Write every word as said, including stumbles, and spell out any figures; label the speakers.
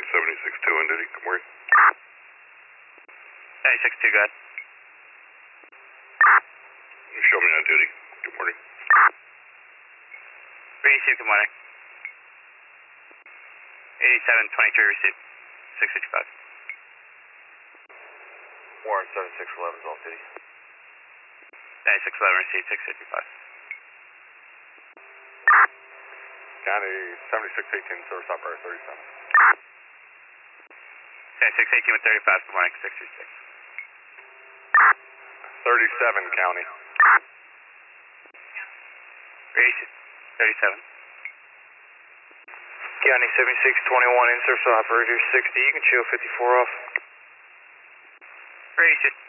Speaker 1: seventy-six two on duty. Good morning.
Speaker 2: seventy-six two, go ahead.
Speaker 1: Show me on duty. Good morning.
Speaker 2: Receive, good morning. eighty-seven twenty-three received. six sixty-five.
Speaker 3: Warren seventy-six eleven is off duty.
Speaker 2: seventy-six eleven received, six fifty-five.
Speaker 3: County seventy-six eighteen, service operator thirty-seven.
Speaker 2: seventy-six eighteen with thirty-five, good morning, six three six.
Speaker 3: thirty-seven, County.
Speaker 2: Receive, thirty-seven.
Speaker 3: County seventy-six twenty-one, in service operator sixty, you can chill fifty-four off.
Speaker 2: Receive.